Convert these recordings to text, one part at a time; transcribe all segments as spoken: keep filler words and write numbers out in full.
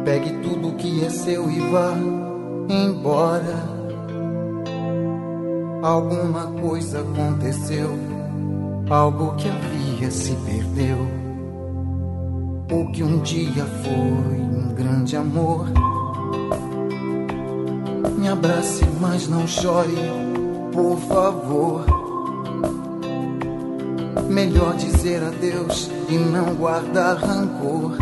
Pegue tudo que é seu e vá embora. Alguma coisa aconteceu, algo que havia se perdeu. O que um dia foi um grande amor. Me abrace, mas não chore, por favor. Melhor dizer adeus e não guardar rancor.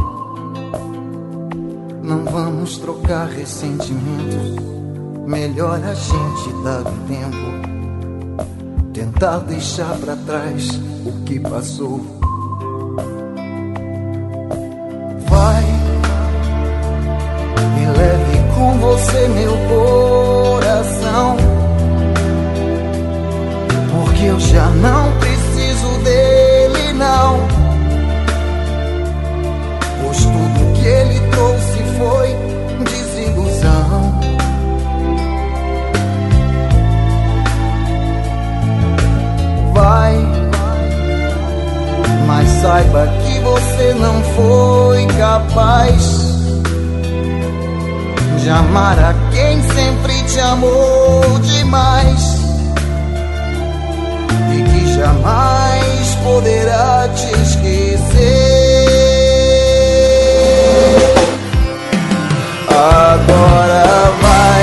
Não vamos trocar ressentimentos. Melhor a gente dar um tempo, tentar deixar pra trás o que passou. Vai e leve com você meu coração, porque eu já não preciso dele não. Pois tudo que ele trouxe foi desilusão. Vai, mas saiba que você não foi capaz de amar a quem sempre te amou demais, e que jamais poderá te esquecer. Agora vai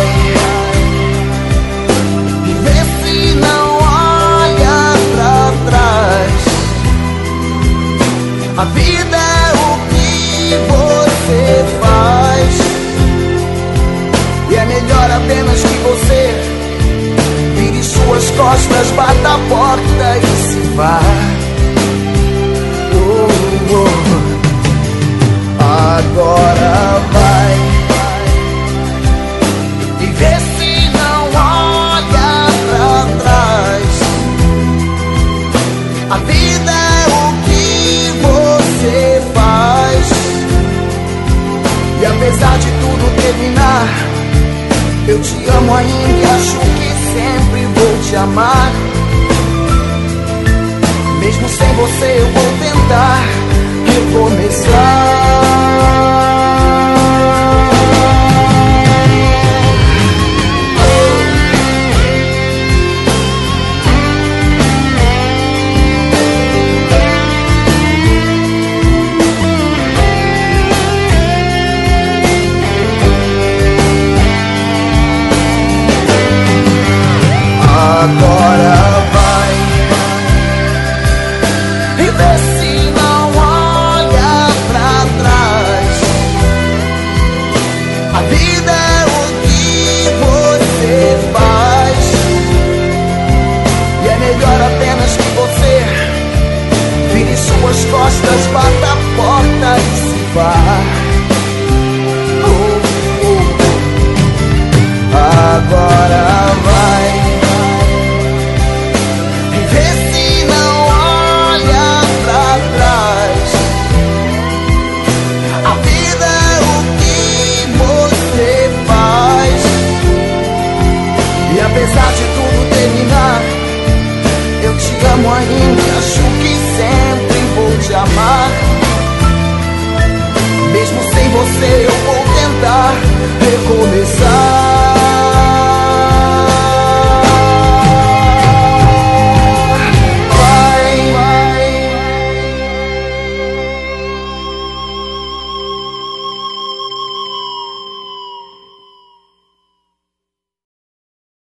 e vê se não olha pra trás. A vida é o que você faz, e é melhor apenas que você vire suas costas, bata a porta e se vá. Oh, oh. Agora vai e vê se não olha pra trás. A vida é o que você faz, e apesar de tudo terminar, eu te amo ainda e acho que sempre vou te amar. Mesmo sem você eu vou tentar recomeçar.